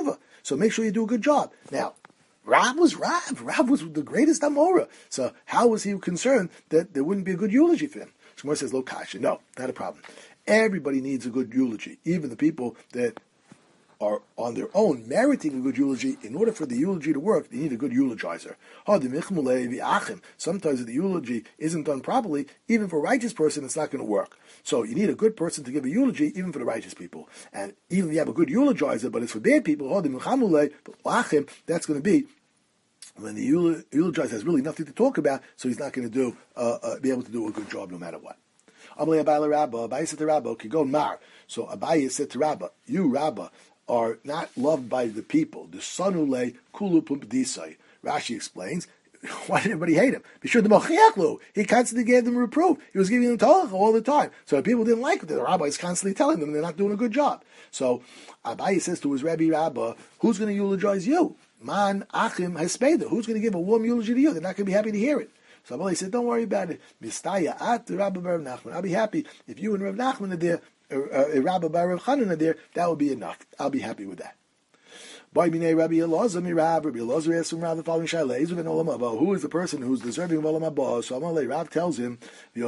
So make sure you do a good job. Now, Rav was Rav. Rav was the greatest Amora. So how was he concerned that there wouldn't be a good eulogy for him? Shmuel says, Lo kasha. No, not a problem. Everybody needs a good eulogy. Even the people that are on their own meriting a good eulogy. In order for the eulogy to work, they need a good eulogizer. Sometimes if the eulogy isn't done properly, even for a righteous person, it's not going to work. So you need a good person to give a eulogy, even for the righteous people. And even if you have a good eulogizer, but it's for bad people, that's going to be when the eulogizer has really nothing to talk about, so he's not going to be able to do a good job no matter what. Abaye said to Rabba, so Abaye said to Rabba, you Rabba are not loved by the people. The sonule kulu pumpdisai. Rashi explains, why did everybody hate him? He constantly gave them reproof. He was giving them talach all the time. So people didn't like it. The rabbi is constantly telling them they're not doing a good job. So Abaye says to his Rabbi Rabba, who's going to eulogize you? Man achim hespeda. Who's going to give a warm eulogy to you? They're not going to be happy to hear it. So Abaye said, don't worry about it. Mistaya at Rabba Rav Nachman. I'll be happy if you and Rav Nachman are there. Rabbi by Rav Chanan there, that would be enough. I'll be happy with that. Rabbi Elazar asks from Rav the following shaila: who is the person who's deserving of olam haba? So Amalei Rav tells him,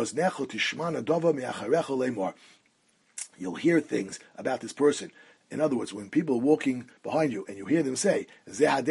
you'll hear things about this person. In other words, when people are walking behind you and you hear them say, this is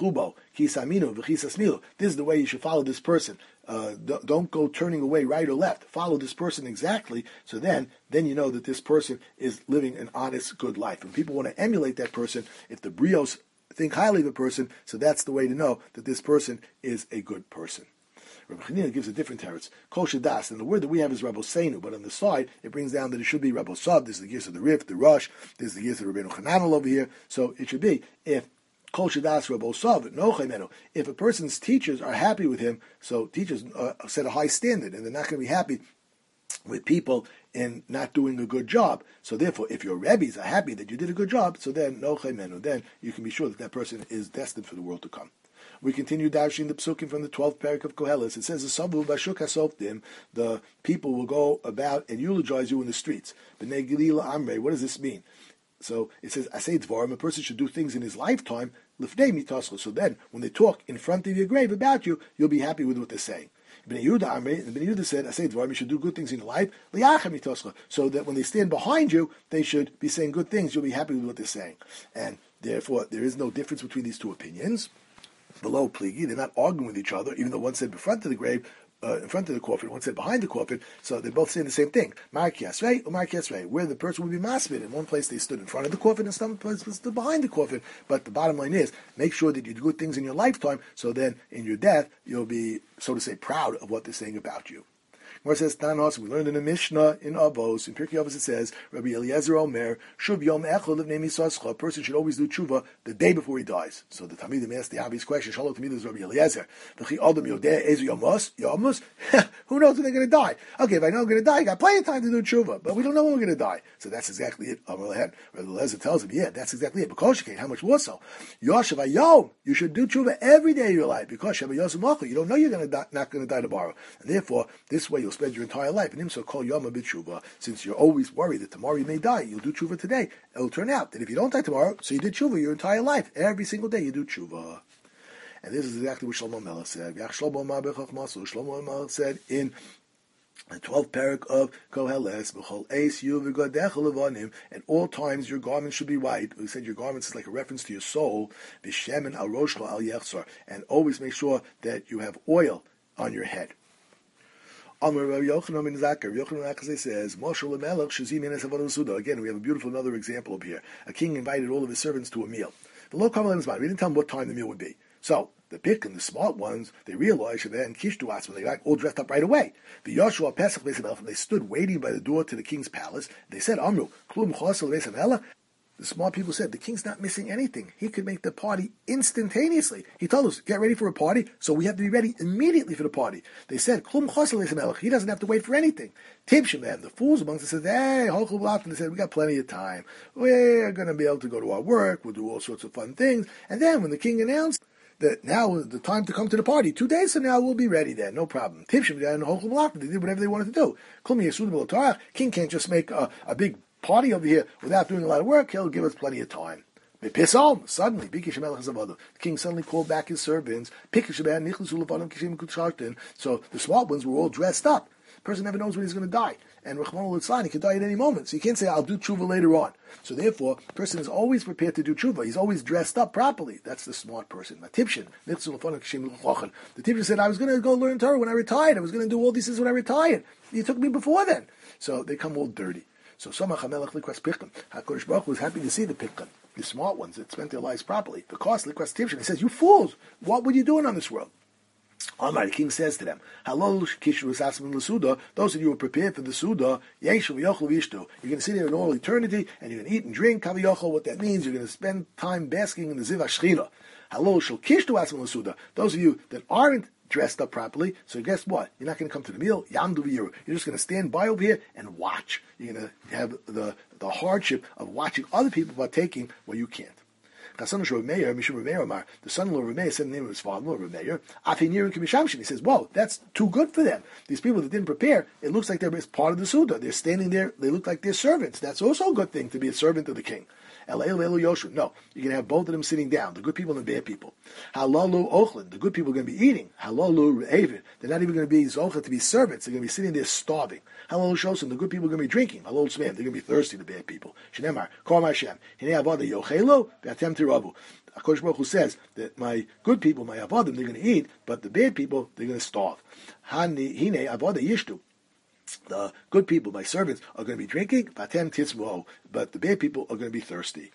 the way you should follow this person. Don't go turning away right or left. Follow this person exactly. So then you know that this person is living an honest, good life. And people want to emulate that person. If the brios think highly of a person, so that's the way to know that this person is a good person. Rabbi Chanina gives a different teretz. Kol shadas, and the word that we have is Rabboseinu, but on the side it brings down that it should be Rabbosav. This is the gears of the Rif, the Rush. This is the gears of Rabbeinu Chananel over here. So it should be if Kol shadas Rabbosav no chaymenu. If a person's teachers are happy with him, so teachers set a high standard, and they're not going to be happy with people in not doing a good job. So therefore, if your rabbis are happy that you did a good job, so then no chaymenu, then you can be sure that person is destined for the world to come. We continue dashing the psukim from the 12th parak of Koheles. It says, the people will go about and eulogize you in the streets. B'nei Gilila Amrei, what does this mean? So it says, Asay Dvarim, a person should do things in his lifetime, Lifnei Mitascha. So then, when they talk in front of your grave about you, you'll be happy with what they're saying. B'nei Yehuda Amrei, and B'nei Yehuda said, Asay Dvarim, you should do good things in your life, Liachem Mitascha. So that when they stand behind you, they should be saying good things, you'll be happy with what they're saying. And therefore, there is no difference between these two opinions. Below pligi, they're not arguing with each other, even though one said in front of the grave, in front of the coffin, one said behind the coffin, so they're both saying the same thing. Mark Yasrei or Mark Yasrei, where the person would be masbid. In one place they stood in front of the coffin, and some place they stood behind the coffin. But the bottom line is, make sure that you do good things in your lifetime, so then in your death, you'll be, so to say, proud of what they're saying about you. Where it says Tanos, we learned in the Mishnah in Avos, in Pirkei Avos it says, Rabbi Eliezer Omer, Shuv Yom Echol Livnei Misascha, a person should always do tshuva the day before he dies. So the Talmidim asked the obvious question, Shalom Talmidim is Rabbi Eliezer, V'chi Adam Yodeh Ezu Yomos, Yomos? Who knows when they're going to die? Okay, if I know I'm going to die, I got plenty of time to do tshuva, but we don't know when we're going to die. So that's exactly it. Rabbi Eliezer tells him, yeah, that's exactly it. Because how much more so? Yoshev Ayom, you should do tshuva every day of your life, because Sheva Yosem Machu, you don't know you're going to die, not going to die tomorrow. And therefore, this way you'll spend your entire life. And him so call Yom B'tshuva, since you're always worried that tomorrow you may die, you'll do tshuva today. It'll turn out that if you don't die tomorrow, so you did tshuva your entire life. Every single day you do tshuva. And this is exactly what Shlomo Melech said. Shlomo Melech said in the 12th parak of Koheles, at all times your garments should be white. We said your garments is like a reference to your soul. And always make sure that you have oil on your head. Amar Rabbi Yochanan ben Zakkai. Yochanan says, again, we have a beautiful another example up here. A king invited all of his servants to a meal. We didn't tell him what time the meal would be. So the pick and the smart ones, they realized that then Kishtuas, when they got all dressed up right away. The Yoshua Pesach they stood waiting by the door to the king's palace. They said, Amru, Klum Chosel Vesamela. The smart people said, the king's not missing anything. He could make the party instantaneously. He told us, get ready for a party, so we have to be ready immediately for the party. They said, Klum Chosel Vesamela. He doesn't have to wait for anything. Tibshim, the fools amongst us said, hey, and they said, we got plenty of time. We're going to be able to go to our work. We'll do all sorts of fun things. And then when the king announced that now is the time to come to the party, 2 days from now we'll be ready then, no problem. Tibshim, they did whatever they wanted to do. King can't just make a big party over here without doing a lot of work. He'll give us plenty of time. Suddenly, the king suddenly called back his servants. So the smart ones were all dressed up. The person never knows when he's going to die. And Rachmana litzlan, he could die at any moment. So you can't say, I'll do tshuva later on. So therefore, the person is always prepared to do tshuva. He's always dressed up properly. That's the smart person. The Tipshin said, I was going to go learn Torah when I retired. I was going to do all these things when I retired. You took me before then. So they come all dirty. So Samach HaMelech likwas pikkan. HaKadosh Baruch Hu was happy to see the pikkan, the smart ones that spent their lives properly. The cost likwas Tipshin. He says, you fools, what were you doing on this world? Amar, the king says to them, Halol kishu asasmin l'suda, those of you who are prepared for the suda, yeshu v'yochel v'yishtu. You're going to sit there in all eternity, and you're going to eat and drink, kaviyochel. What that means, you're going to spend time basking in the ziv hashchina. Halol shel kishu asasmin l'suda. Those of you that aren't dressed up properly, so guess what? You're not going to come to the meal, yamdu v'yiru. You're just going to stand by over here and watch. You're going to have the hardship of watching other people partaking where you can't. The son-in-law of Rameir said the name of his father-in-law, Rameir. He says, whoa, that's too good for them. These people that didn't prepare, it looks like they're part of the Suda. They're standing there, they look like they're servants. That's also a good thing, to be a servant of the king. No, you're going to have both of them sitting down, the good people and the bad people. Halalu ochlin, the good people are going to be eating. Halalu re'evin, they're not even going to be zocha to be servants. They're going to be sitting there starving. Halalu shosin, the good people are going to be drinking. Halalu tzmeim, they're going to be thirsty, the bad people. Shnemar, kol Hashem, hinei avada yochelu v'atem tiravu. HaKadosh Baruch Hu says that my good people, my avodim, they're going to eat, but the bad people, they're going to starve. Hinei avada yishtu. The good people, my servants, are going to be drinking, but the bad people are going to be thirsty.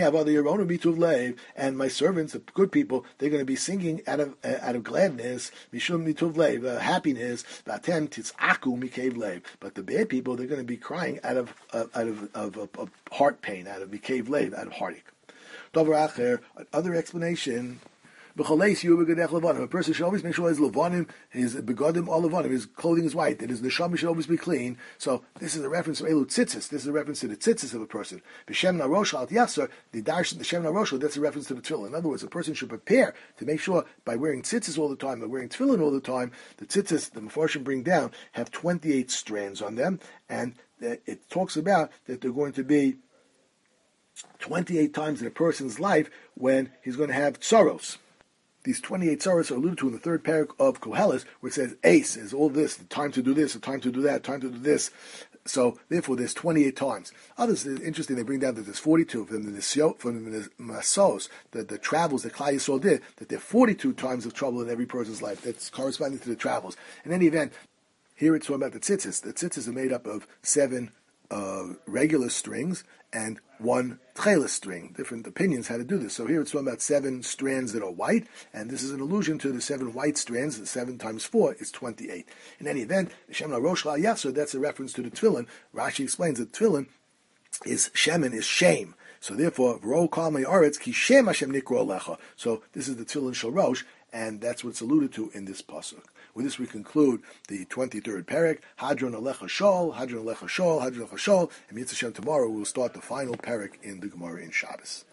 And my servants, the good people, they're going to be singing out of gladness, happiness. But the bad people, they're going to be crying out of heart pain, out of mikav lev, out of heartache. Another explanation. A person should always make sure his levanim, his begadim, all levanim, his clothing is white, that his neshama should always be clean. So this is a reference to elu tzitzis. This is a reference to the tzitzis of a person. B'shem narosh al yasser, the darshan the shem narosh, that's a reference to the tefillin. In other words, a person should prepare to make sure by wearing tzitzis all the time, by wearing tefillin all the time, the tzitzis, the mefarshim bring down, have 28 strands on them, and it talks about that they're going to be 28 times in a person's life when he's going to have sorrows. These 28 tzaros are alluded to in the third parak of Koheles, where it says, Ace is all this, the time to do this, the time to do that, time to do this. So, therefore, there's 28 times. Others, interesting, they bring down that there's 42 of them, from the Masos, the travels that Klal Yisrael did, that there are 42 times of trouble in every person's life. That's corresponding to the travels. In any event, here it's talking about the tzitzis. The tzitzis are made up of 7 regular strings and 1 tchelis string. Different opinions how to do this. So here it's talking about 7 strands that are white, and this is an allusion to the 7 white strands. The 7 times 4 is 28. In any event, Shem Rosh Yasser, that's a reference to the tefillin. Rashi explains that tefillin is shemen, is shame. So therefore, Ro Kalmei Aretz Ki Shem Hashem Nikro Lecha. So this is the tefillin Shel Rosh, and that's what's alluded to in this pasuk. With this, we conclude the 23rd parak. Hadron Alecha Shol, Hadron Alecha Shol, Hadron Alecha Shol. And Mitzvah Shem tomorrow we'll start the final parak in the Gemara in Shabbos.